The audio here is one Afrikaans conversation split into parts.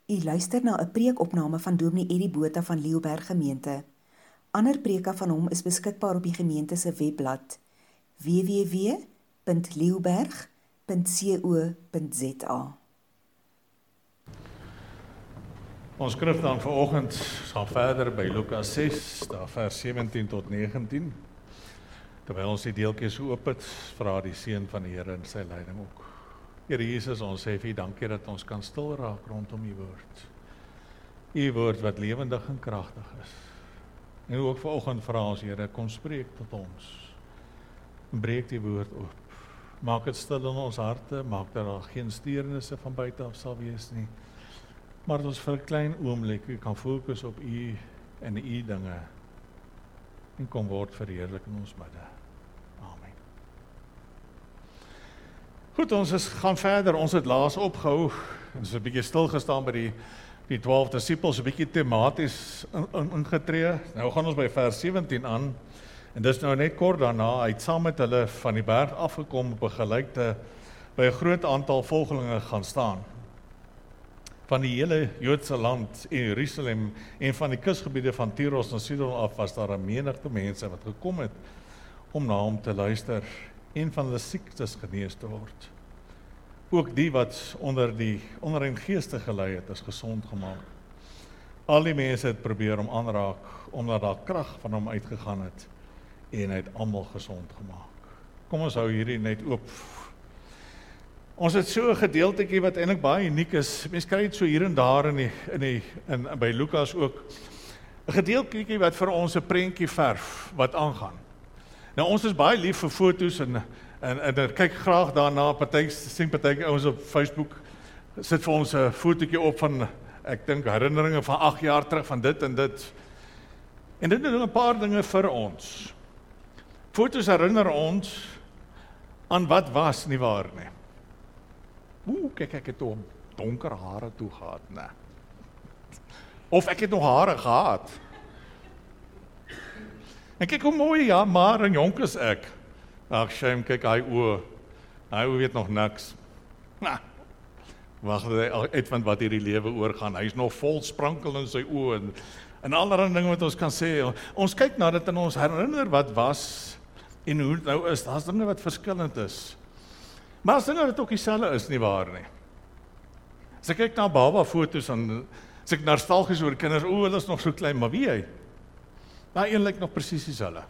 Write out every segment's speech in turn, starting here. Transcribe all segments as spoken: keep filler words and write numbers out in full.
U luister na 'n preekopname van Dominee Eddie Botha van Leeuberg Gemeente. Ander preke van hom is beskikbaar op die gemeente se webblad w w w punt leeuberg punt co punt z a. Ons skrif dan vanoggend gaan verder by Lukas ses, daar vers sewentien tot negentien. Terwyl ons die deeltjies oop het, vra die seën van die Here in sy leiding ook. Here Jesus, ons sê vir U dankie dat ons kan stil raak rondom U woord. U woord wat lewendig en kragtig is. En ook vanoggend vra ons, Here, kom spreek tot ons. Breek die woord oop. Maak dit stil in ons harte, maak dat daar geen steurnisse van buite af sal wees nie. Maar dat ons vir 'n klein oomblik kan fokus op U en U dinge. En kom word verheerlik in ons midde. Amen. Goed, ons is, gaan verder. Ons het laas opgehou. Ons is 'n bietjie stil gestaan by die die twaalf disippels, 'n bietjie tematies ingetree. Nou gaan ons by vers sewentien aan. En dis nou net kort daarna, hy het saam met hulle van die berg afgekom op 'n gelykte by 'n groot aantal volgelinge gaan staan. Van die hele Joodse land in Jerusalem en van die kusgebiede van Tyros en Sidon af was daar 'n menigte mense wat gekom het om na hom te luister en van hulle siektes genees te word. Ook die wat onder die onder en geeste gelei het, is gesond gemaak. Al die mense het probeer om aanraak, omdat daar krag van hom uitgegaan het en hy het almal gesond gemaak. Kom ons hou hierdie net oop. Ons het so 'n gedeeltetjie wat eintlik baie uniek is. Mense kry dit so hier en daar in die, in die in by Lukas ook. 'n Gedeeltetjie wat vir ons 'n prentjie verf wat aangaan. Nou ons is baie lief vir foto's en en en ek kyk graag daarna. Party sien party ouens op Facebook sit vir ons 'n fotootjie op van ek dink herinneringe van agt jaar terug van dit en dit. En dit doen 'n paar dinge vir ons. Foto's herinner ons aan wat was, nie waar nie. Oeh, kyk ek het om donker hare toe gehad, nee. Of ek het nog hare gehad. En kyk hoe mooi, ja, maar en jonk is ek. Ag, shame, kyk hy oë. Hy weet nog niks. Nah. Wag uit van wat hierdie lewe oorgaan. Hy's nog vol sprankel in sy oë en en allerlei dinge wat ons kan sê. Ons kyk na dit en ons herinner wat was en hoe dit nou is. Daar's dinge wat verskillend is. Maar as dinge wat ook dieselfde is, nie waar nie. As ek kyk na baba foto's en as ek nostalgies oor kinders, o, hulle is nog so klein, maar wie hy? Daai een lyk nog presies dieselfde.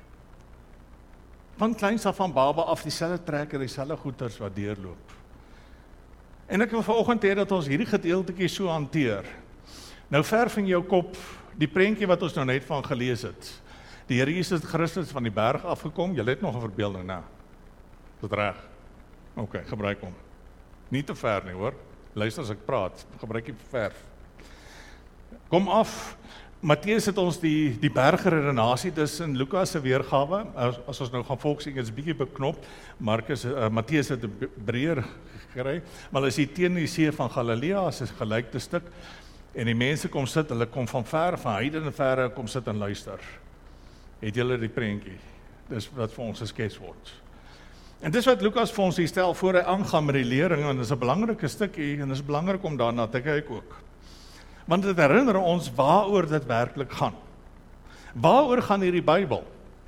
Van kleins af van baba af dieselfde trekker, dieselfde goeters wat deurloop. En ek wil vanoggend hê dat ons hierdie gedeeltetjie so hanteer. Nou verf in jou kop die prentjie wat ons nou net van gelees het. Die Here Jesus Christus van die berg afgekom. Jy het nog 'n verbeelding, né? Dit reg. OK, gebruik hom. Nie te ver nie, hoor. Luister as ek praat, gebruik die verf. Kom af. Matteus het ons die die bergredenasie, dis in Lukas se weergawe. As, as ons nou gaan volg sien, is bietjie beknop. Markus, uh, Matteus het 'n breër gekry, maar as jy teen die see van Galilea, is 'n gelykte stuk en die mense kom sit, hulle kom van ver, van heidene verre kom sit en luister. Het julle die prentjie? Dis wat vir ons geskets word. En dis wat Lukas vir ons hier stel voor hy aangaan met die lering, en dis 'n belangrike stukkie en dis belangrik om daarna te kyk ook. Want dit herinner ons waaroor dit werklik gaan. Waaroor gaan hierdie Bybel?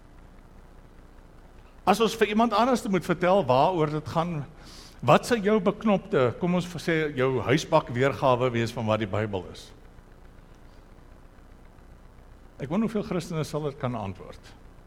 As ons vir iemand anders moet vertel waaroor dit gaan, wat sal jou beknopte, kom ons sê jou huisbak weergawe wees van wat die Bybel is? Ek wonder hoeveel Christene sal dit kan antwoord.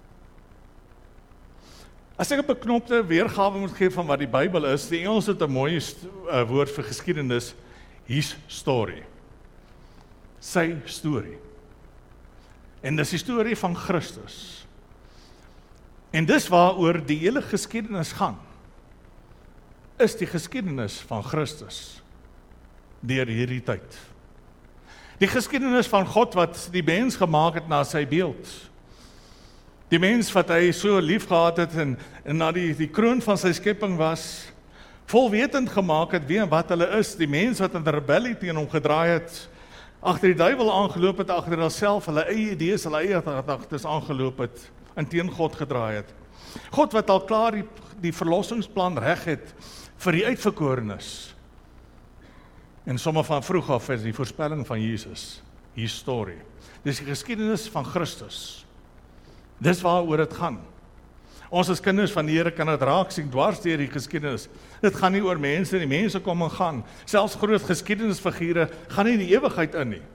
As ek 'n beknopte weergawe moet gee van wat die Bybel is, die Engels het 'n mooi uh, woord vir geskiedenis, his story. Sy storie. En dis die storie van Christus. En dis waaroor die hele geskiedenis gaan. Is die geskiedenis van Christus deur hierdie tyd. Die geskiedenis van God wat die mens gemaak het na sy beeld. Die mens wat hy so lief gehad het en, en na die, die kroon van sy skepping was, volwetend gemaak het wie en wat hulle is. Die mens wat in rebellie teen hom gedraai het, agter die duiwel aangeloop het, agter hulself, hulle eie idees, hulle eie gedagtes aangeloop het, en teen God gedraai het. God wat al klaar die, die verlossingsplan reg het vir die uitverkorenes. En sommige van vroeg af is die voorspelling van Jesus, historie. Dis die geskiedenis van Christus. Dis waaroor dit gaan. Ons as kinders van die Here kan dit raak sien dwars deur die geskiedenis. Dit gaan nie oor mense nie, mense kom en gaan. Selfs groot geskiedenisfigure gaan nie in die ewigheid in nie.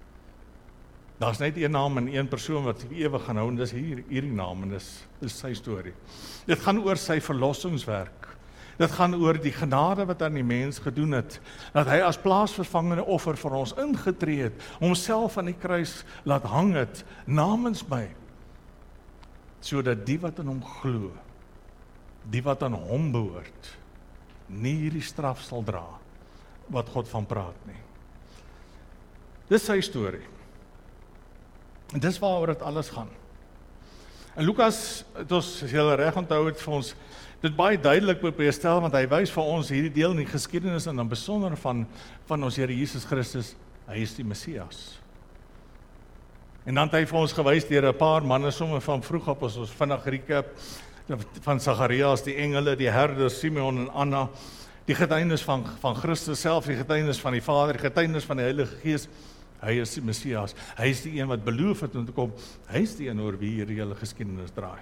Daar's net een naam en een persoon wat die ewig gaan hou, en dis hier, hierdie naam, en dis, dis sy storie. Dit gaan oor sy verlossingswerk. Dit gaan oor die genade wat aan die mens gedoen het, dat hy as plaasvervangende offer vir ons ingetree het, homself aan die kruis laat hang het, namens my, sodat die wat in hom glo, die wat aan hom behoort, nie hierdie straf sal dra, wat God van praat nie. Dis sy storie. En dis waaroor dit alles gaan. En Lukas, het ons, as julle reg onthou het vir ons, dit baie duidelik bestel, want hy wys vir ons hierdie deel in die geskiedenis, en dan besonder van, van ons Here Jesus Christus, hy is die Messias. En dan het hy vir ons gewys deur 'n paar manne, somme van vroeg op, as ons vinnig recap, van Zacharias, die engele, die herders, Simeon en Anna, die getuienis van, van Christus self, die getuienis van die Vader, die getuienis van die Heilige Gees. Hy is die Messias, hy is die een wat beloof het om te kom, hy is die een oor wie hierdie hele geskiedenis draai.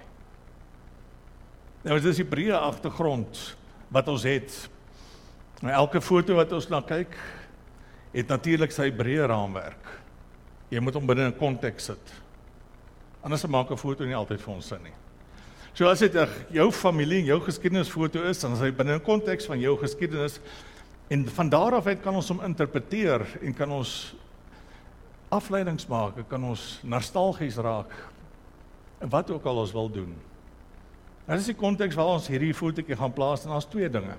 Nou, dit is die breë agtergrond wat ons het. Nou, elke foto wat ons na kyk, het natuurlik sy breë raamwerk. Jy moet hom binne 'n konteks sit. Anders maak 'n foto nie altyd vir ons sin nie. So as dit jou familie en jou geskiedenisfoto is, dan is hy binne 'n konteks van jou geskiedenis, en van daar af uit kan ons hom interpreteer, en kan ons afleidings maak, kan ons nostalgies raak, en wat ook al ons wil doen. Dit is die konteks waar ons hierdie fotootjie gaan plaas, en daar's twee dinge.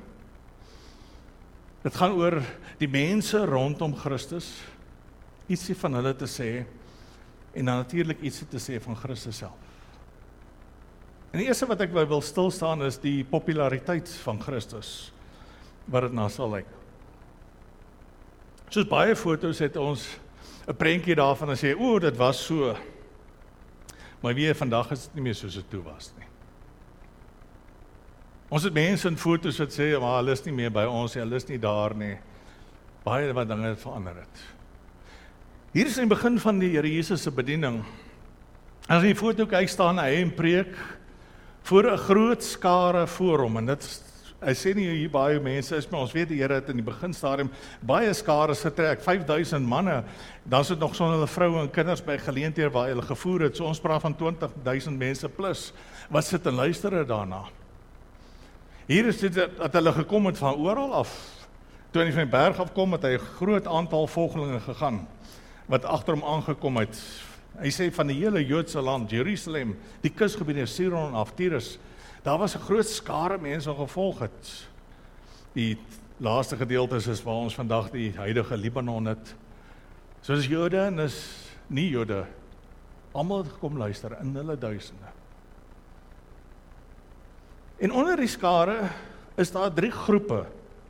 Dit gaan oor die mense rondom Christus, ietsie van hulle te sê, en dan natuurlik ietsie te sê van Christus self. En die eerste wat ek wil stilstaan is die populariteit van Christus, wat dit nou sal lyk. Soos baie foto's het ons 'n prentjie daarvan en sê, o, dit was so. Maar weet, vandag is dit nie meer soos dit toe was nie. Ons het mense in foto's wat sê, maar hulle is nie meer by ons, hulle is nie daar nie. Baie wat dinge het verander het. Hier is in die begin van die Here Jesus se bediening. As jy die foto kyk, staan hy en preek voor 'n groot skare voor hom, en dit, hy sê nie hier baie mense is, maar ons weet die Here het in die beginstadium baie skares getrek, vyf duisend manne, dan is dit nog sonder hulle vroue en kinders by geleenthede waar hulle gevoer het, so ons praat van twintig duisend mense plus, wat sit en luister daarna. Hier is dit dat hulle gekom het van oral af. Toe hy van die berg afkom, het hy 'n groot aantal volgelinge gegaan, wat agter hom aangekom het. Hy sê van die hele Joodse land, Jerusalem, die kusgebiede, Sidon af, Tyrus, daar was 'n groot skare mense wat gevolg het. Die laaste gedeeltes is waar ons vandag die huidige Libanon het. Soos Jode en is nie Jode, almal het gekom luister, in hulle duisende. En onder die skare is daar drie groepe,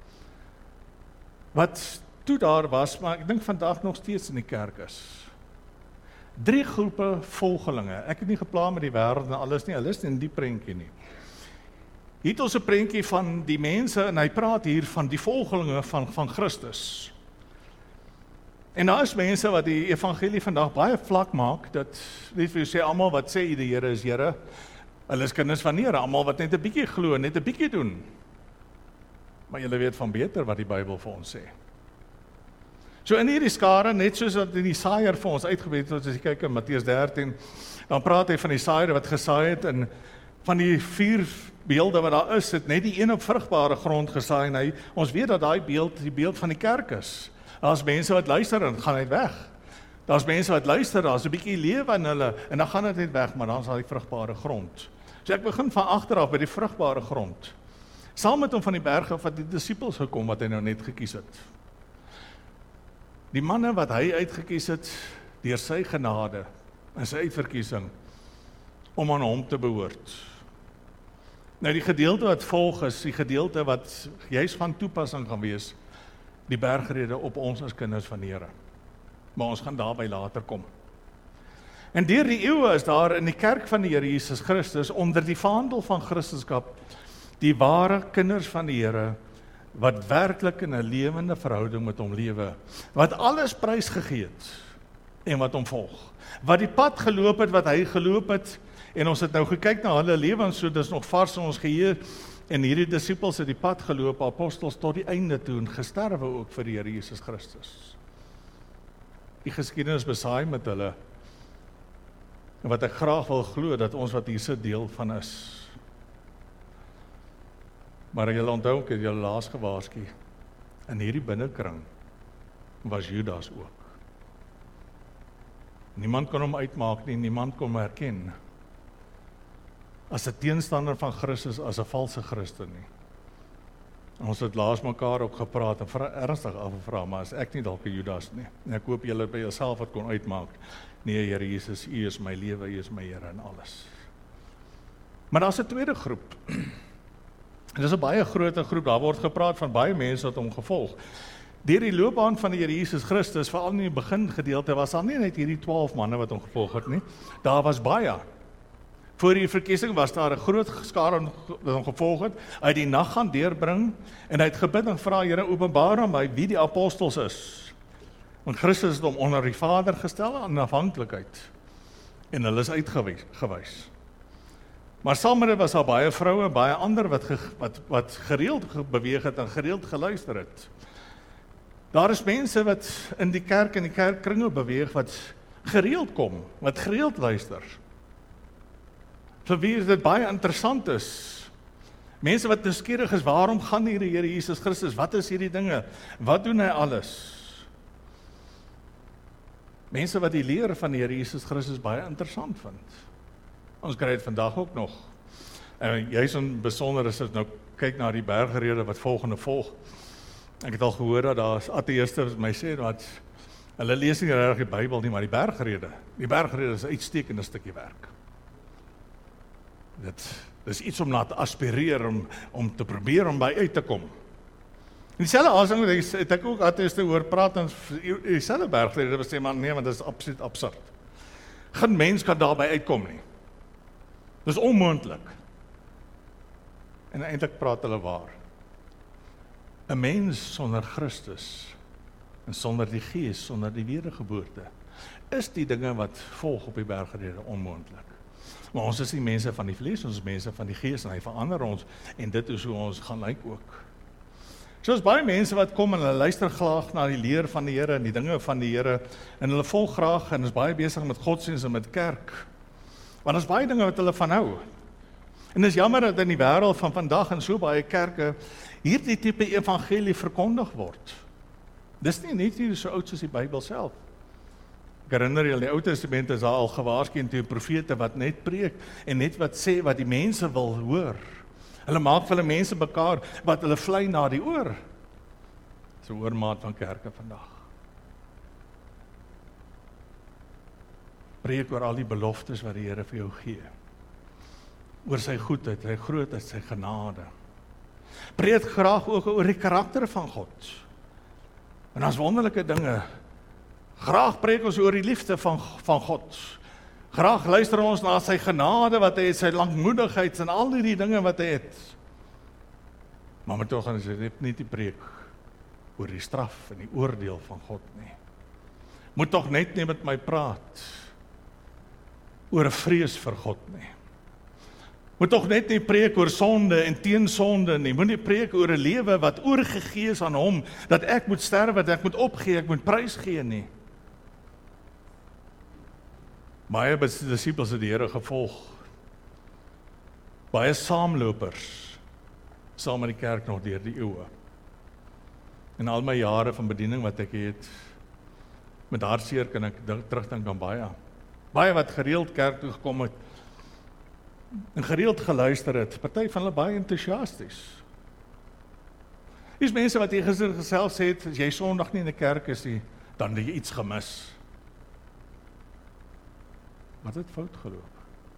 wat toe daar was, maar ek dink vandag nog steeds in die kerk is. Drie groepe volgelinge. Ek het nie gepla met die wêreld en alles nie, hulle is nie in die prentjie nie. Hier het ons 'n prentjie van die mense, en hy praat hier van die volgelinge van, van Christus. En daar is mense wat die evangelie vandag baie vlak maak, dat, net vir jy sê, almal wat sê die Here is Here, hulle is kinders van die Here, almal wat net 'n bietjie glo, net 'n bietjie doen. Maar julle weet van beter wat die Bybel vir ons sê. So in hierdie skare, net soos wat die saaier vir ons uitgebeet het, as jy kyk in Matteus dertien, dan praat hy van die saaier wat gesaai het, en van die vier beelde wat daar is, het net die een op vrugbare grond gesaai, en hy, ons weet dat daai beeld die beeld van die kerk is. Daar's mense wat luister en gaan uit weg. Daar's mense wat luister, daar's 'n bietjie lewe in hulle, en dan gaan dit net weg, maar dan is daar die vrugbare grond. So ek begin van agter af by die vrugbare grond. Saam met hom van die berg af wat die disippels gekom, wat hy nou net gekies het. Die manne wat hy uitgekies het, deur sy genade, en sy uitverkiesing, om aan hom te behoort. Nou die gedeelte wat volg is, die gedeelte wat juist van toepassing gaan wees, die bergrede op ons as kinders van die Here. Maar ons gaan daarby later kom. En deur die eeue is daar in die kerk van die Here Jesus Christus, onder die vaandel van Christendom, die ware kinders van die Here, wat werklik in 'n lewende verhouding met hom lewe, wat alles prysgegee het en wat hom volg, wat die pad geloop het wat hy geloop het, en ons het nou gekyk na hulle lewens, so dis nog vars in ons geheue, en hierdie disippels het die pad geloop, apostels tot die einde toe, en gesterwe ook vir die Here Jesus Christus. Die geskiedenis besaai met hulle, en wat ek graag wil glo, dat ons wat hier sit deel van is. Maar julle onthou, ek het julle laas gewaarsku, in hierdie binnekring was Judas ook. Niemand kon hom uitmaak nie, niemand kon hom herken as 'n teenstander van Christus, as 'n valse Christen nie. En ons het laas mekaar ook gepraat en vra, ernstig afgevra, maar as ek nie dalk 'n Judas nie, en ek hoop julle by jouself wat kon uitmaak, nee Here Jesus, U is my lewe, U is my Here in alles. Maar daar's 'n tweede groep. En dis 'n baie groot groep, daar word gepraat van baie mense wat hom gevolg. Deur die loopbaan van die Here Jesus Christus, veral in die begin gedeelte, was daar nie net hierdie twaalf manne wat hom gevolg het nie, daar was baie. Voor die verkiesing was daar 'n groot skare wat hom gevolg het, hy het die nag gaan deurbring, en hy het gebid en vra, Here, openbaar aan my wie die apostels is. Want Christus het hom onder die Vader gestel aan afhanklikheid, en hulle is uitgewys. Maar saam met dit was daar baie vroue, baie ander wat, ge, wat, wat gereeld beweeg het en gereeld geluister het. Daar is mense wat in die kerk en die kerkkringe beweeg, wat gereeld kom, wat gereeld luister. Vir wie dit baie interessant is. Mense wat nuuskierig is, waarom gaan hier die Here Jesus Christus? Wat is hierdie dinge? Wat doen hy alles? Mense wat die leer van die Here Jesus Christus baie interessant vind. Ons kry dit vandag ook nog. En juist in besonder is dit nou, kyk na die bergrede wat volgende volg. Ek het al gehoor dat daar is ateïste wat my sê, dat hulle lees nie regtig die Bybel nie, maar die bergrede, die bergrede is 'n uitstekende stukkie werk. Dit is iets om na te aspireer, om, om te probeer om by uit te kom. En dieselfde asing het ek ook ateïste hoor praat, en dieselfde bergrede wat sê, maar nee, want dit is absoluut absurd. Geen mens kan daarby uitkom nie. Dit is onmoontlik. En eintlik praat hulle waar. 'n Mens sonder Christus, en sonder die Gees, sonder die wedergeboorte, is die dinge wat volg op die bergrede onmoontlik. Maar ons is nie mense van die vlees, ons is mense van die Gees, en hy verander ons, en dit is hoe ons gaan lyk ook. So is baie mense wat kom en hulle luister graag na die leer van die Here en die dinge van die Here, en hulle volg graag en is baie besig met godsdienst en met kerk. Want is baie dinge wat hulle van hou. En dis jammer dat in die wêreld van vandag in so baie kerke hierdie tipe evangelie verkondig word. Dis nie net hier so oud soos die Bybel self. Ek herinner julle, in die Ou Testament is daar al gewaarsku teen profete wat net preek en net wat sê wat die mense wil hoor. Hulle maak vir hulle mense mekaar wat hulle vlei na die oor. So oormaat van kerke vandag. Preek oor al die beloftes wat die Here vir jou gee. Oor sy goedheid, sy grootheid, sy genade. Preek graag ook oor die karakter van God. En as wonderlike dinge. Graag preek ons oor die liefde van, van God. Graag luister ons na sy genade wat hy het, sy langmoedigheid en al die dinge wat hy het. Maar met toch is dit nie die preek oor die straf en die oordeel van God nie. Moet toch net nie met my praat oor 'n vrees vir God nie. Moet toch net nie preek oor sonde en teen sonde nie. Moet nie preek oor 'n lewe wat oorgegee is aan hom, dat ek moet sterwe, dat ek moet opgee, ek moet prys gee nie. Baie disippels het die Here gevolg. Baie saamlopers saam met die kerk nog deur die eeue. In al my jare van bediening wat ek het, met hartseer kan ek terugdink aan baie. Baie wat gereeld kerk toe gekom het, en gereeld geluister het, party van hulle baie enthousiasties. Dis mense wat hier gister gesels het, as jy Sondag nie in die kerk is nie, dan het jy iets gemis. Maar dit fout geloop.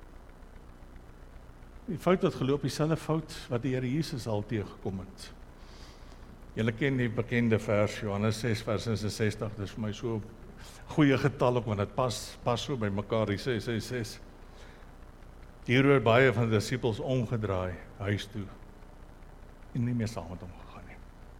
Die fout het geloop, dieselfde fout wat die Here Jesus al teëgekom het. Julle ken die bekende vers, Johannes ses vers sesenzestig, dis vir my so goeie getal ook, want dit pas, pas so by mekaar, die ses ses ses. Hieroor het baie van die disippels omgedraai, huis toe, en nie meer saam met hom gegaan nie.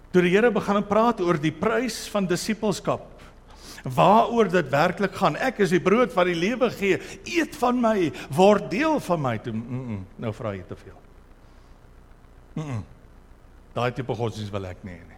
Toe die Here begin praat oor die prys van disippelskap, waaroor dit werklik gaan. Ek is die brood wat die lewe gee, eet van my, word deel van my. Toe, mm -mm, nou vra jy te veel. Mm -mm. Daai tipe godsdienst wil ek nie hê nie.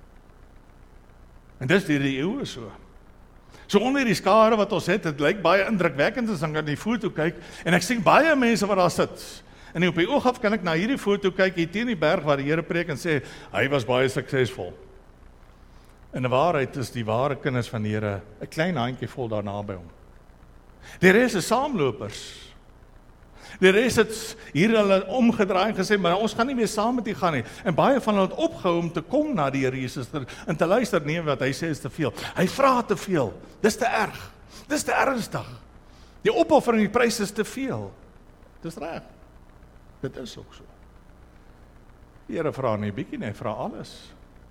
En dis deur die eeue so. So onder die skare wat ons het, dit lyk baie indrukwekkend as ek aan die foto kyk, en ek sien baie mense wat daar sit. En op die oog af kan ek na hierdie foto kyk, hier teen die berg waar die Here preek en sê, hy was baie suksesvol. In die waarheid is die ware kinders van die Here 'n klein handjie vol daarna by hom. Die res is saamlopers. Die res het hier hulle omgedraai en gesê, maar ons gaan nie meer saam met u gaan nie. En baie van hulle het opgehou om te kom na die Here Jesus en te luister, nee, wat hy sê is te veel. Hy vra te veel. Dis te erg. Dis te ernstig. Die opoffering, die prys is te veel. Dis reg. Dit is ook so. Die Here vra nie bietjie nie, hy vra alles.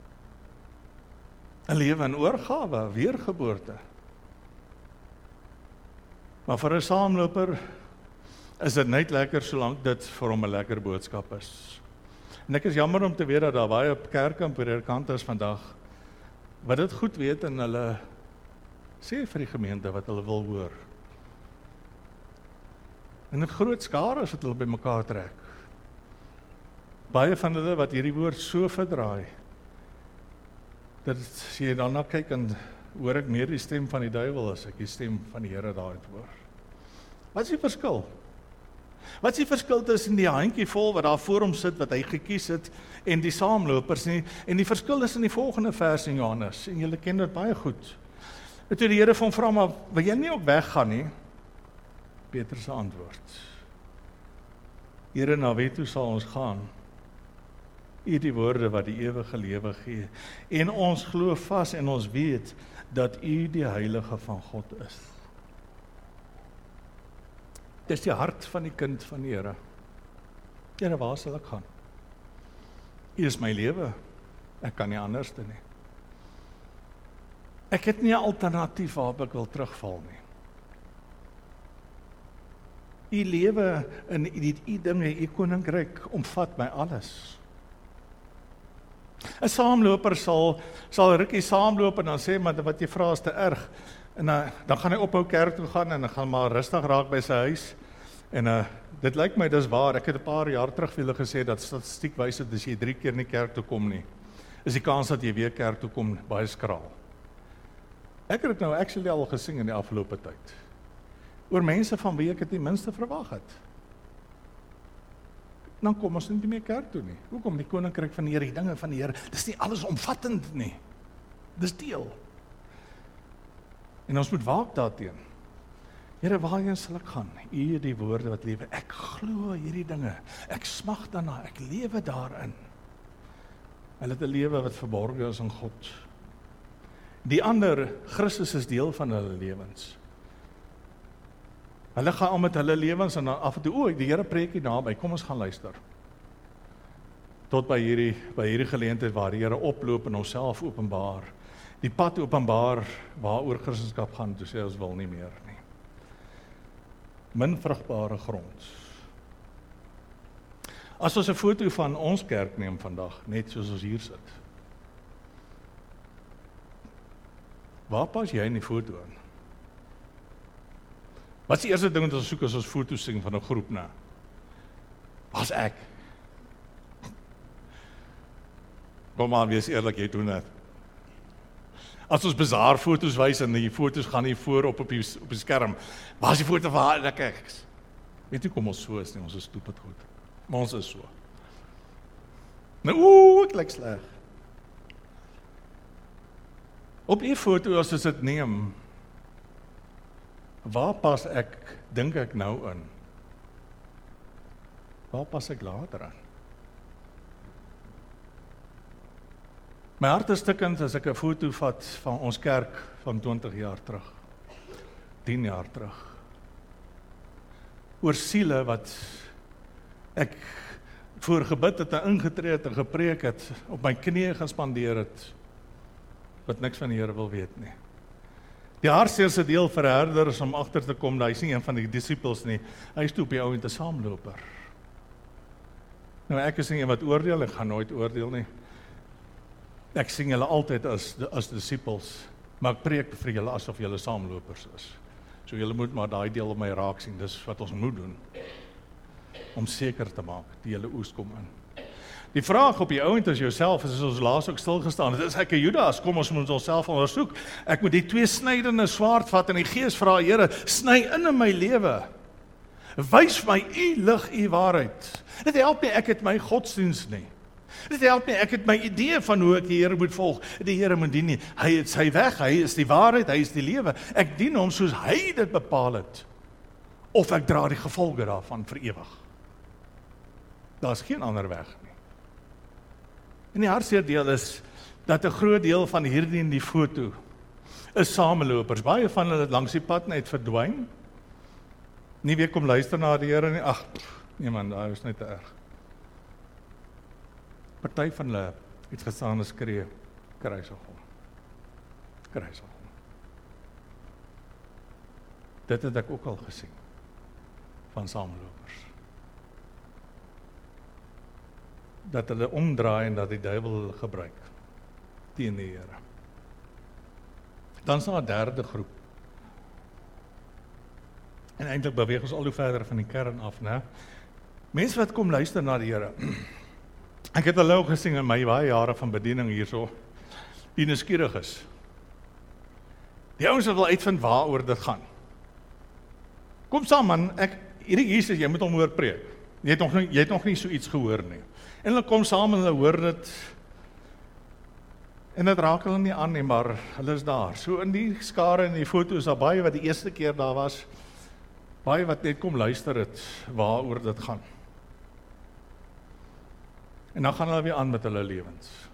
'n Lewe in oorgawe, weergeboorte. Maar vir 'n saamloper is dit net lekker solank dit vir hom 'n lekker boodskap is. En ek is jammer om te weet dat daar baie kerke en predikante is vandag wat dit goed weet en hulle sê vir die gemeente wat hulle wil hoor. En 'n groot skare is wat hulle bymekaar trek. Baie van hulle wat hierdie woord so verdraai, dat as jy daarna kyk en hoor ek meer die stem van die duiwel as ek die stem van die Here daaruit hoor. Wat is die verskil? Wat is die verskil tussen die handjie vol wat daar voor hom sit, wat hy gekies het, en die saamlopers nie? En die verskil is in die volgende vers in Johannes, en julle ken dit baie goed. En toe die Here van vra, maar wil jy nie ook weggaan nie? Petrus antwoord, Here, na wie toe sal ons gaan? U die woorde wat die ewige lewe gee, en ons glo vas en ons weet dat u die heilige van God is. Dis die hart van die kind van die Here. Here, waar sal ek gaan? U is my lewe, ek kan nie anders doen nie. Ek het nie 'n alternatief waarop ek wil terugval nie. U lewe in die u dinge, u koninkryk omvat my alles. 'n Saamloper sal sal rukkie saamloop en dan sê, maar wat jy vra is te erg. En uh, dan gaan hy ophou kerk toe gaan en dan gaan maar rustig raak by sy huis. En uh, dit lyk my dis waar. Ek het 'n paar jaar terug vir julle gesê dat statistiek wys dat as jy drie keer nie kerk toe kom nie, is die kans dat jy weer kerk toe kom baie skraal. Ek het dit nou actually al gesing in die afgelope tyd. Oor mense van wie ek het die minste verwag het. Dan kom ons nie meer kerk toe nie. Hoekom? Die koninkryk van die Here, die dinge van die Here, dis nie alles omvattend nie. Dis deel. En ons moet waak daarteen. Here, waarheen sal ek gaan? U die woorde wat lewe. Ek glo hierdie dinge. Ek smag daarna, ek lewe daarin. Hulle het 'n lewe wat verborge is in God. Die ander, Christus is deel van hulle lewens. Hulle gaan al met hulle lewens en dan af en toe, o, die Here preek hier naby, kom ons gaan luister. Tot by hierdie, by hierdie geleentheid waar die Here oploop en homself openbaar. Die pad openbaar waaroor Christendom gaan, toe sê ons wil nie meer nie. Min vrugbare grond. As ons 'n foto van ons kerk neem vandag, net soos ons hier sit. Waar pas jy in die foto in? Wat is die eerste ding wat ons soek as ons foto's sien van 'n groep na? Waar's ek? Kom maar, wees eerlik, jy doen dit. As ons bazaar foto's wys en die foto's gaan hier voor op op die, op die skerm, waar is die foto van haar? Ek kyk. Weet jy kom ons so is nie, ons is stupid goed. Maar ons is so. Nou, oeh, ek lyk sleg. Op die foto as ons dit neem, waar pas ek, dink ek nou in? Waar pas ek later aan? My hart is stikkend as ek 'n foto vat van ons kerk van twintig jaar terug, tien jaar terug. Oor siele wat ek voor gebid het en ingetree het en gepreek het, op my knieë gespandeer het, wat niks van die Here wil weet nie. Die hartseerste deel vir 'n herder is om agter te kom, dat hy is nie een van die disippels nie, hy is toe op die ou en 'n saamloper. Nou ek is nie een wat oordeel, ek gaan nooit oordeel nie. Ek sien julle altyd as as disippels, maar ek preek vir julle asof julle saamlopers is. So julle moet maar daai deel op my raak sien, dis wat ons moet doen. Om seker te maak, die hele oes kom in. Die vraag op die ouend is jouself, is ons laas ook stilgestaan, dit is ek 'n Judas, kom ons moet onsself ondersoek. Ek moet die twee snydende swaard vat en die Gees vra, Here, sny in in my lewe. Wys my u lig, u waarheid. Dit help nie ek het my godsdienst nie. Dit help nie ek het my idee van hoe ek die Here moet volg, die Here moet dien nie. Hy het sy weg, hy is die waarheid, hy is die lewe. Ek dien hom soos hy dit bepaal het. Of ek dra die gevolge daarvan vir ewig. Daar is geen ander weg nie. En die hartseer deel is, dat 'n groot deel van hierdie in die foto, is samelopers. Baie van hulle het langs die pad net verdwyn. Nie weer kom luister na die Here nie, ag, nee man, daai is net te erg. Party van hulle het gestaan en skree, kruisig hom. Kruisig hom. Dit het ek ook al gesien, van saamlopers. Dat hulle omdraai en dat die duiwel hulle gebruik, teen die Here. Dan is daar 'n derde groep. En eintlik beweeg ons al hoe verder van die kern af, né? Mense wat kom luister na die Here. Ek het hulle ook gesien in my baie jare van bediening hierso, die nuuskierig is. Die ouens wat wil uitvind waaroor dit gaan. Kom saam man, ek hierdie Jesus, jy moet hom hoor preek. Jy het nog nie, jy het nog nie so iets gehoor nie. En hulle kom saam en hulle hoor dit. En dit raak hulle nie aan nie, maar hulle is daar. So in die skare en die foto's, daar baie wat die eerste keer daar was, baie wat net kom luister het waaroor dit gaan. En dan gaan hulle weer aan met hulle lewens.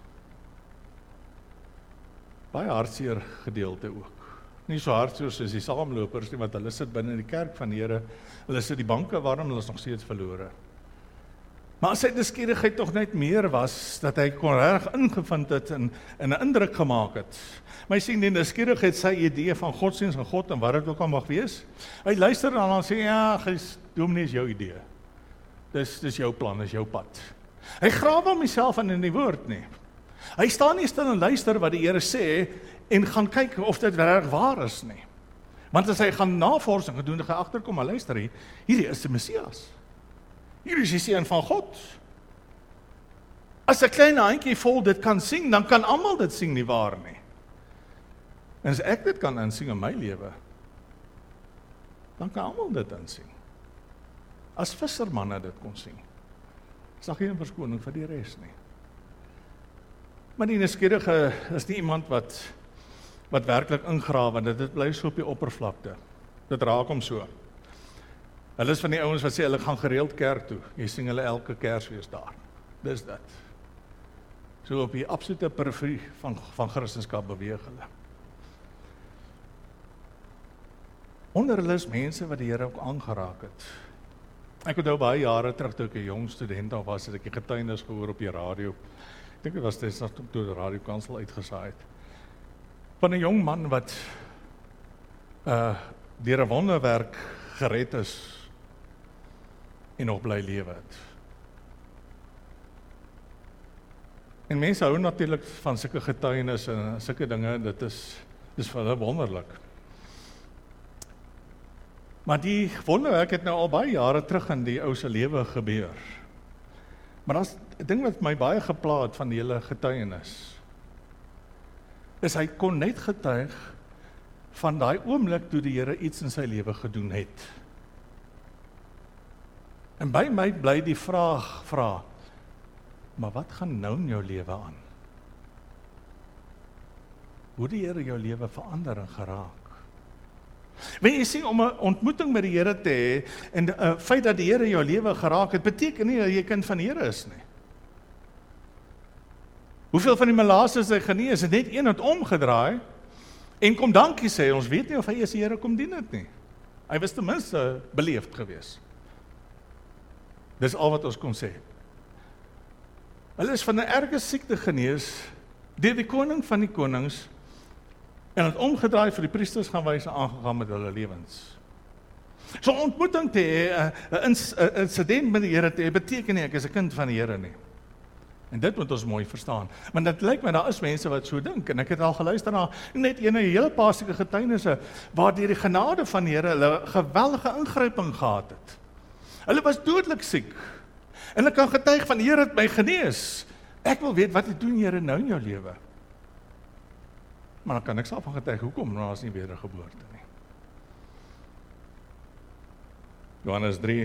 Baie hartseer gedeelte ook. Nie so hartseer soos die saamlopers nie, want hulle sit binne in die kerk van die Here, hulle sit die banke warm, hulle is nog steeds verlore. Maar as sy nuuskierigheid tog net meer was, dat hy kon reg ingevind het en, en 'n indruk gemaak het. Maar hy sien die nuuskierigheid sy idee van godsdienst en God en wat dit ook al mag wees. Hy luister en dan sê, ja, gys, dominee is jou idee. Dis, dis jou plan, dis jou pad. Hy grawe hom homself in in die woord nie. Hy staan nie stil en luister wat die Here sê en gaan kyk of dit reg waar is nie. Want as hy gaan navorsing gedoen, dan gaan hy agterkom en luister hier, hierdie is die Messias. Hierdie is die Seun van God. As 'n klein handjie vol dit kan sien, dan kan almal dit sien, nie waar nie. En as ek dit kan insien in my lewe, dan kan almal dit insien. As vissermanne dit kon sien, is daar geen verskoning vir die res nie. Maar die nuuskierige is nie iemand wat wat werklik ingrawe, want dit bly so op die oppervlakte. Dit raak hom so. Hulle is van die ouens wat sê hulle gaan gereeld kerk toe. Jy sien hulle elke Kersfees daar. Dis dit. So op die absolute periferie van van Christendom beweeg hulle. Onder hulle is mense wat die Here ook aangeraak het. Ek onthou baie jare terug toe ek 'n jong student was, het ek die getuienis gehoor op die radio. Ek dink dit was dit nog toe die radiokansel uitgesaai het. Van 'n jong man wat uh deur 'n wonderwerk gered is en nog bly lewe het. En mense hou natuurlik van sulke getuienisse en sulke dinge, dit is dis vir hulle wonderlik. Maar die wonderwerk het nou al baie jare terug in die ou se lewe gebeur. Maar daar's 'n ding wat my baie gepla het van die hele getuienis. Is hy kon net getuig van daai oomblik toe die Here iets in sy lewe gedoen het. En by my bly die vraag vra, maar wat gaan nou in jou lewe aan? Hoe die Here jou lewe verander en geraak? Wanneer jy sê om 'n ontmoeting met die Here te hê en die uh, feit dat die Here jou lewe geraak het, beteken nie dat jy kind van die Here is nie. Hoeveel van die melaatse is hy genees? Het net een het omgedraai en kom dankie sê, ons weet nie of hy is die Here kom dien het nie. Hy was ten minste beleefd gewees. Dis al wat ons kon sê. Hulle is van 'n erge siekte genees deur die koning van die konings en het omgedraai vir die priesters gaan wys en aangegaan met hulle lewens. So ontmoeting te hê, 'n insident met die Here te hê, beteken nie ek is 'n kind van die Here nie. En dit moet ons mooi verstaan. Want dit lyk my, daar is mense wat so dink, en ek het al geluister na net ene hele paar sulke getuienisse, waar deur die genade van die Here hulle geweldige ingryping gehad het. Hulle was dodelik siek, en hulle kan getuig van, die Here het my genees. Ek wil weet, wat het doen Here nou in jou lewe? Maar dan kan ek self van getuig, hoekom? Nou is nie wedergeboorte nie. Johannes drie,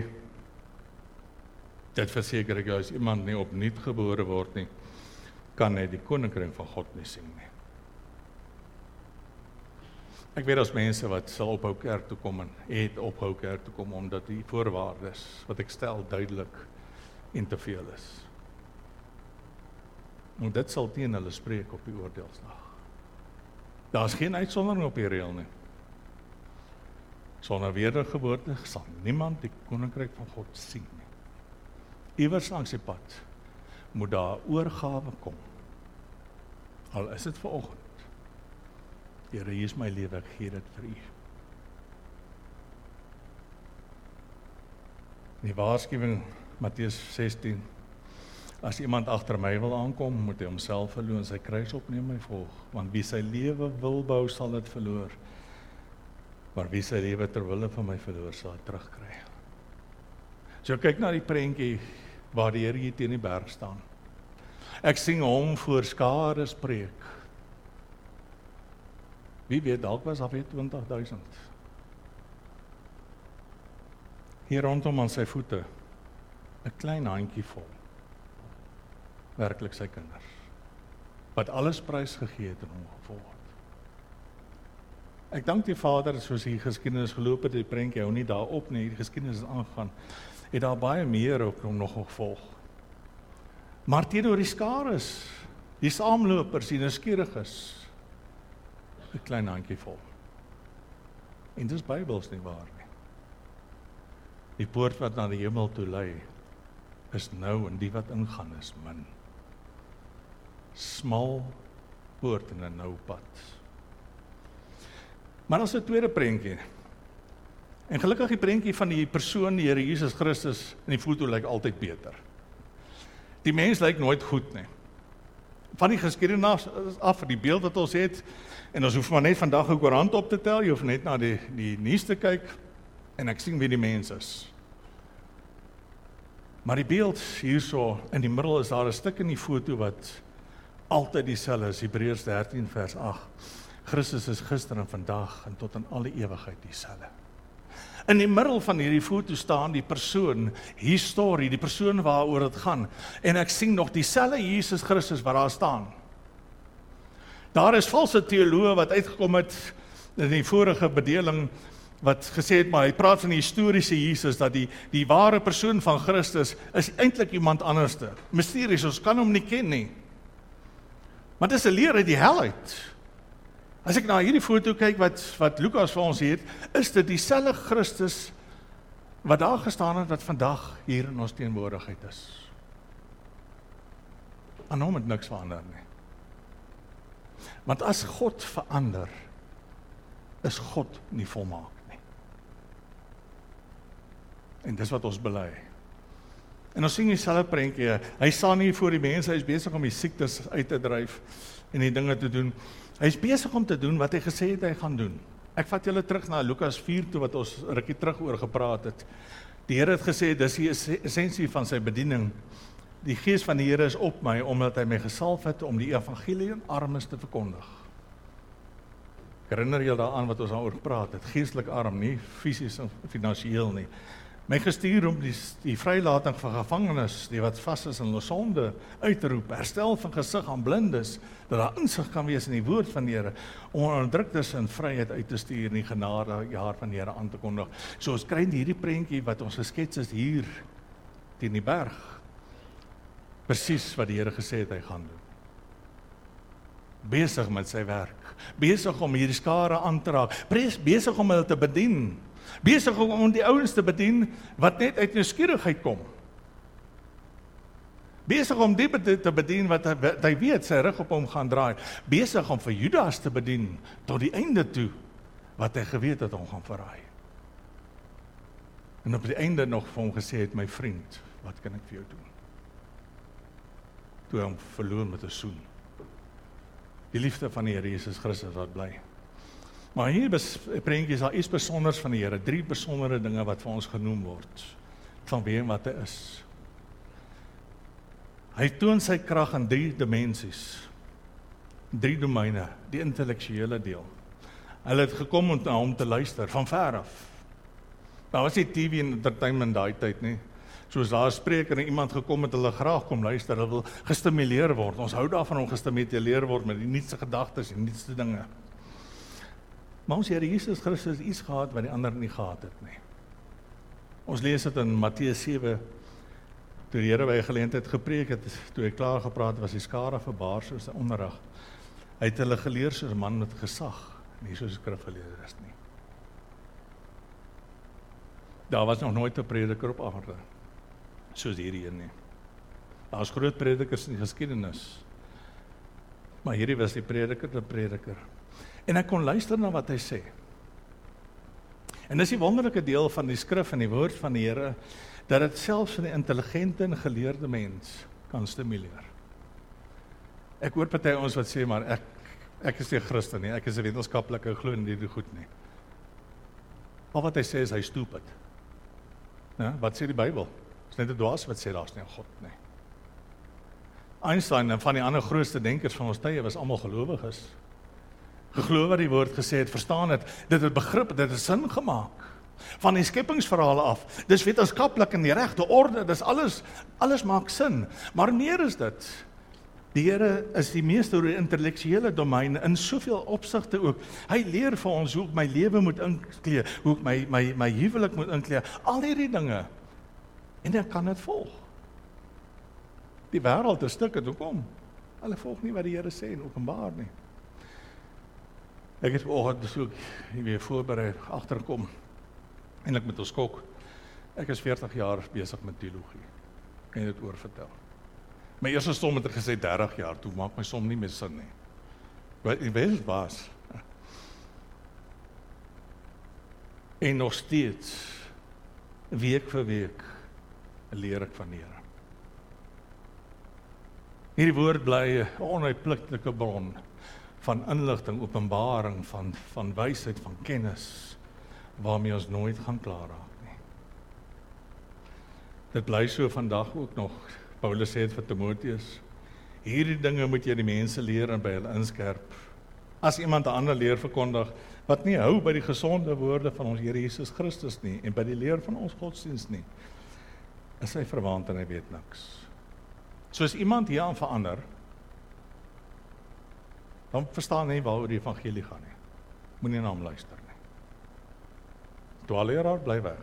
dit verseker ek jou, as iemand nie opnuut gebore word nie, kan hy die koninkryk van God nie sien nie. Ek weet as mense wat sal ophou kerk toe kom en het ophou kerk toe kom, omdat die voorwaardes wat ek stel duidelik en te veel is. En dit sal teen hulle spreek op die oordeelsdag. Daar is geen uitsondering op die reël nie. Sonder wedergeboorte sal niemand die koninkryk van God sien nie. Iewers langs die pad moet daar oorgawe kom. Al is dit vanoggend. Here, hier is my lewe, ek gee dit vir U. Die waarskuwing Matteus sestien, as iemand agter my wil aankom, moet hy homself verloon, sy kruis opneem, my volg, want wie sy lewe wil bou, sal dit verloor, maar wie sy lewe ter wille van my verloor, sal dit terugkry. So kyk na die prentjie waar die Here hier teen die berg staan. Ek sien hom voor skare spreek. Wie weet, dalk was daar weer twintig duisend. Hier rondom aan sy voete, 'n klein handjie vol. Werklik sy kinders, wat alles prys gegee het en hom gevolg het. Ek dank die Vader, soos die geskiedenis geloop het, die prentjie hou nie daarop nie, die geskiedenis is aangegaan, het daar baie meer ook nog gevolg. Maar teenoor die skares, die saamlopers, die nuuskieriges, 'n klein handjie vol. En dis Bybels nie waar nie. Die poort wat na die hemel toe lei, is nou, en die wat ingaan is min. Smal poort en 'n nou pad. Maar as 'n tweede prentjie, en gelukkig die prentjie van die persoon, die Here Jesus Christus, in die foto lyk altyd beter. Die mens lyk nooit goed nie. Van die geskiedenis af, die beeld wat ons het, en ons hoef maar net vandag 'n koerant op te tel, jy hoef net na die, die nuus te kyk, en ek sien wie die mens is. Maar die beeld hierso, in die middel is daar 'n stuk in die foto wat altyd dieselfde is, Hebreërs dertien vers agt. Christus is gister en vandag en tot in alle ewigheid dieselfde. In die middel van hierdie foto staan die persoon, historie, die persoon waaroor dit gaan. En ek sien nog dieselfde Jesus Christus wat daar staan. Daar is valse teoloë wat uitgekom het in die vorige bedeling, wat gesê het, maar hy praat van die historiese Jesus, dat die, die ware persoon van Christus is eintlik iemand anderste. Mysteries, ons kan hom nie ken nie. Maar dit is 'n leer uit die hel uit. As ek na hierdie foto kyk wat, wat Lukas vir ons het, is dit dieselfde Christus wat daar gestaan het, wat vandag hier in ons teenwoordigheid is. Aan hom het niks verander nie. Want as God verander, is God nie volmaak nie. En dis wat ons bely. En ons sien dieselfde prentjie, hy staan nie voor die mense, hy is besig om die siektes uit te dryf en die dinge te doen. Hy is besig om te doen wat hy gesê het hy gaan doen. Ek vat julle terug na Lukas vier toe, wat ons rukkie terug oor gepraat het. Die Here het gesê, dis die essensie van sy bediening. Die Gees van die Here is op my, omdat hy my gesalf het om die evangelie aan armes te verkondig. Ek herinner julle daaraan wat ons daaroor gepraat het, geestelik arm, nie fisies en finansiëel nie. My gestuur om die, die vrylating van gevangenes, die wat vas is in hulle sonde, uit te roep, herstel van gesig aan blindes, dat daar insig kan wees in die woord van die Here, om onderdruktes in vryheid uit te stuur, en die genade jaar van die Here aan te kondig. So ons kry hierdie prentjie wat ons geskets is hier, teen die berg, presies wat die Here gesê het hy gaan doen. Besig met sy werk, besig om hierdie skare aan te raak, besig om hulle te bedien, besig om die ouens te bedien, wat net uit nuuskierigheid kom. Besig om die te bedien, wat hy, wat hy weet, sy rug op hom gaan draai. Besig om vir Judas te bedien, tot die einde toe, wat hy geweet het hom gaan verraai. En op die einde nog vir hom gesê het, my vriend, wat kan ek vir jou doen? toe hy hom verloon met 'n soen. Die liefde van die Here Jesus Christus wat bly. Maar hier is prentjies daar iets besonders van die Here, drie besondere dinge wat vir ons genoem word, van wie en wat hy is. Hy toon sy krag in drie dimensies, drie domeine, die intellektuele deel. Hulle het gekom om na hom te luister, van ver af. Daar was nie T V en entertainment daai tyd nie. Soos daar 'n spreker en iemand gekom het, hulle graag kom luister, hulle wil gestimuleer word. Ons hou daarvan om gestimuleer word met die nuutste gedagtes en nuutste dinge. Maar ons Here Jesus Christus het iets gehad wat die ander nie gehad het nie. Ons lees dit in Matteus sewe, toe die Here by 'n geleentheid gepreek het, toe hy klaar gepraat was, die skare verbaar soos 'n onderrig. Hy het hulle geleer soos 'n man met gesag, nie soos 'n skrifgeleerde is nie. Daar was nog nooit 'n prediker op aarde soos hierdie een nie. Daar is groot predikers in die geskiedenis, maar hierdie was die prediker, die prediker. En ek kon luister na wat hy sê. En dis die wonderlike deel van die skrif en die woord van die Here, dat dit selfs 'n intelligente en geleerde mens kan stimuleer. Ek hoor party ons wat sê, maar ek ek is nie 'n Christen nie, ek is 'n wetenskaplike, ek glo in hierdie goed nie. Al wat hy sê is hy stupid. Ja, wat sê die Bybel? Is net 'n dwaas wat sê daar's nie 'n God nie. Einstein en van die ander grootste denkers van ons tye was almal gelowiges. Geglo wat die woord gesê het, verstaan het, dit het begrip, dit het sin gemaak. Van die skepingsverhale af, dis wetenskaplik in die regte orde, dis alles, alles maak sin. Maar meer is dit, die Here is die meester oor die intellektuele domein, in soveel opsigte ook. Hy leer vir ons hoe ek my lewe moet inklee, hoe ek my, my, my huwelik moet inklee, al hierdie dinge. En ek kan dit volg. Die wêreld is stuk, het hoekom? Hulle volg nie wat die Here sê en openbaar nie. Ek het vanoggend so weer voorberei agterkom. Eintlik met 'n skok. Ek is veertig jaar besig met teologie. Kan jy dit oor vertel? My eerste som het ek gesê dertig jaar, toe maak my som nie meer sin nie. Wat jy weet was. En nog steeds, week vir week, leer ek van die Here. Hierdie woord bly 'n onuitputlike bron van inligting, openbaring, van, van wysheid, van kennis, waarmee ons nooit gaan klaar raak nie. Dit bly so vandag ook nog. Paulus sê het vir Timoteus, hierdie dinge moet jy die mense leer en by hulle inskerp. As iemand 'n ander leer verkondig, wat nie hou by die gesonde woorde van ons Here Jesus Christus nie, en by die leer van ons godsdienst nie, is hy verwant en hy weet niks. So as iemand hier aan verander, dan verstaan hy waaroor die evangelie gaan nie. Moenie na hom luister nie. Dwaalleraar, bly weg.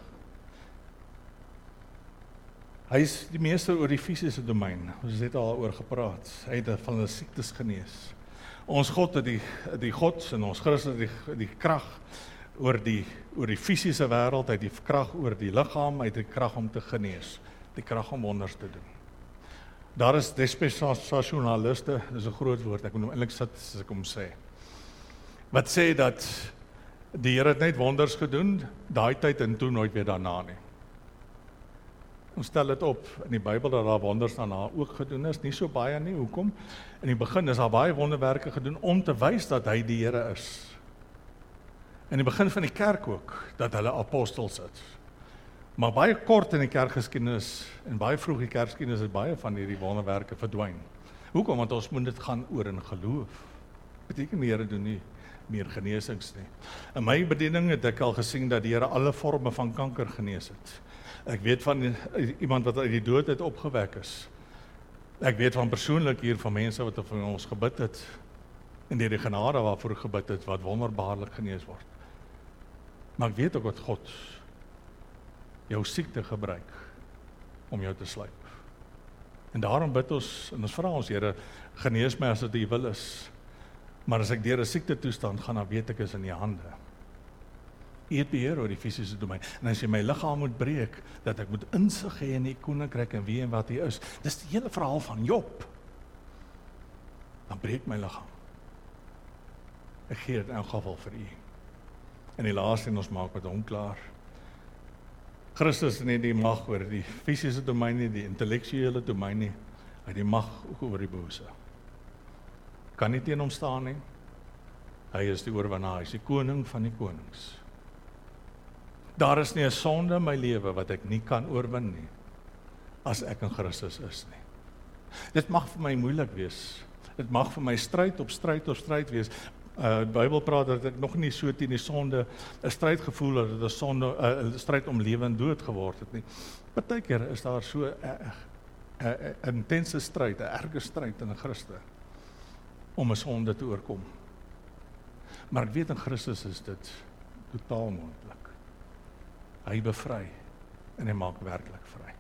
Hy is die meester oor die fisiese domein. Ons het al oor gepraat. Hy het van die siektes genees. Ons God het die, die God en ons Christus het die, die krag oor die, oor die fisiese wêreld, hy het die krag oor die liggaam, hy het die krag om te genees, die krag om wonders te doen. Daar is dispensasionaliste, dis 'n groot woord, ek moet hom eintlik sit as ek hom sê, wat sê dat die Here het net wonders gedoen, daai tyd en toe nooit weer daarna nie. Ons stel dit op in die Bybel dat daar wonders daarna ook gedoen is, nie so baie nie, hoekom? In die begin is daar baie wonderwerke gedoen om te wys dat hy die Here is. In die begin van die kerk ook, dat hulle apostels is. Maar baie kort in die kerkgeskiedenis en baie vroeg in die kerkgeskiedenis het baie van hierdie wonderwerke verdwyn. Hoekom? Want ons moet dit gaan oor in geloof. Beteken die Here doen nie meer genesings nie. In my bediening het ek al gesien dat die Here alle forme van kanker genees het. Ek weet van iemand wat uit die dood het opgewek is. Ek weet van persoonlik hier van mense wat vir ons gebid het en deur die genade waarvoor gebid het, wat wonderbaarlik genees word. Maar ek weet ook wat God jou siekte gebruik om jou te slyp. En daarom bid ons, en ons vra ons Here, genees my as dit U wil is. Maar as ek deur 'n siekte toestand gaan, dan weet ek is in U hande. U het beheer oor die fisiese domein. En as jy my liggaam moet breek, dat ek moet insig hê in die koninkryk en wie en wat hy is. Dis die hele verhaal van Job. Dan breek my liggaam. Ek gee dit in elk geval vir U. En die laaste en ons maak met hom klaar. Christus het nie die mag oor die fisiese domein nie, die intellektuele domein nie. Hy het die mag ook oor die bose. Kan nie teen hom staan nie. Hy is die oorwinnaar, hy is die koning van die konings. Daar is nie 'n sonde in my lewe wat ek nie kan oorwin nie, as ek in Christus is nie. Dit mag vir my moeilik wees. Dit mag vir my stryd op stryd op stryd wees. Uh, die Bybel praat dat ek nog nie so teen die sonde 'n stryd gevoel het, dat dit 'n sonde 'n uh, stryd om lewe en dood geword het nie. Partykeer is daar so 'n uh, uh, uh, intense stryd, 'n erge stryd in 'n Christen om 'n sonde te oorkom. Maar ek weet in Christus is dit totaal moontlik. Hy bevry en hy maak werklik vry.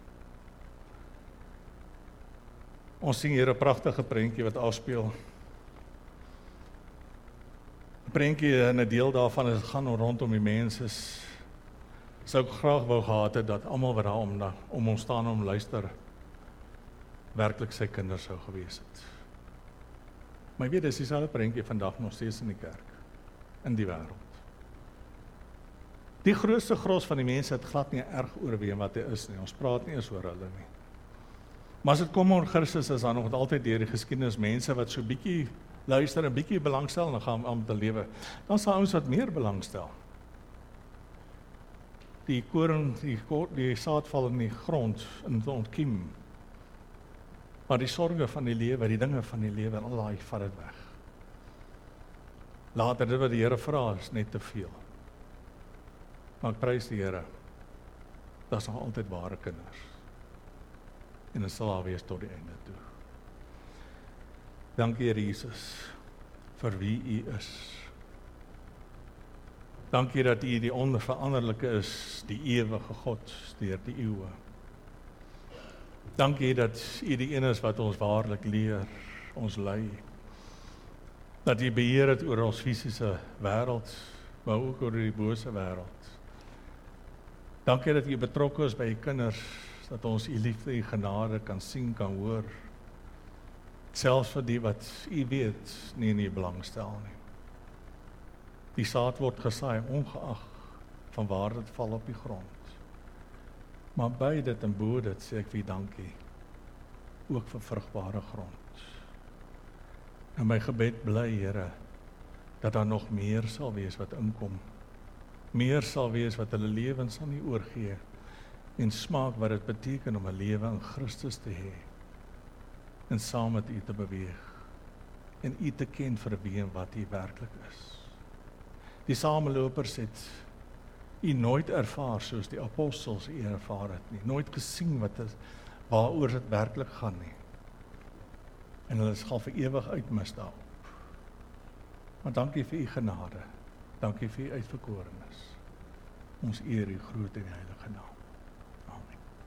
Ons sien hier 'n pragtige prentjie wat afspeel. 'n Prentjie en 'n deel daarvan is gaan rondom die mense. Sou ek graag wou gehad het dat almal wat daar om, om ons staan om luister, werklik sy kinders sou gewees het. Maar jy weet, dis dieselfde prentjie vandag nog steeds in die kerk, in die wêreld. Die grootste gros van die mense het glad nie erg oorweeg wat hy is nie. Ons praat nie eens oor hulle nie. Maar as dit kom oor Christus, is daar nog altyd deur die geskiedenis mense wat so bietjie luister en bietjie belangstel en gaan om te lewe. Dan sal ons wat meer belangstel. Die koring, die, die saad val in die grond en ontkiem. Maar die sorge van die lewe, die dinge van die lewe, en al daai vat dit weg. Later dit wat die Here vra is net te veel. Maar ek prys die Here, dat is nog altyd ware kinders. En dit sal daar wees tot die einde toe. Dankie Here Jesus, vir wie U is. Dankie dat U die onveranderlike is, die ewige God, deur die eeue. Dankie dat U die een is wat ons waarlik leer, ons lei. Dat U beheer het oor ons fisiese wêreld, maar ook oor die bose wêreld. Dankie dat U betrokke is by U kinders, dat ons U liefde, U genade kan sien, kan hoor. Selfs vir die wat U weet, nie in U belang stel nie. Die saad word gesaai, ongeag van waar dit val op die grond. Maar by dit en bo dit sê ek vir dankie, ook vir vrugbare grond. En my gebed bly, Here, dat daar nog meer sal wees wat inkom. Meer sal wees wat hulle lewens aan U oorgee en smaak wat dit beteken om 'n lewe in Christus te hê en saam met U te beweeg en U te ken vir wie en wat U werklik is. Die samelopers het U nooit ervaar soos die apostels U ervaar het nie, nooit gesien wat is, waaroor dit werklik gaan nie. En hulle is gaan vir ewig uitmis daarop. Maar dankie vir U genade, dankie vir U uitverkorenes. Ons eer U groot en heilige naam.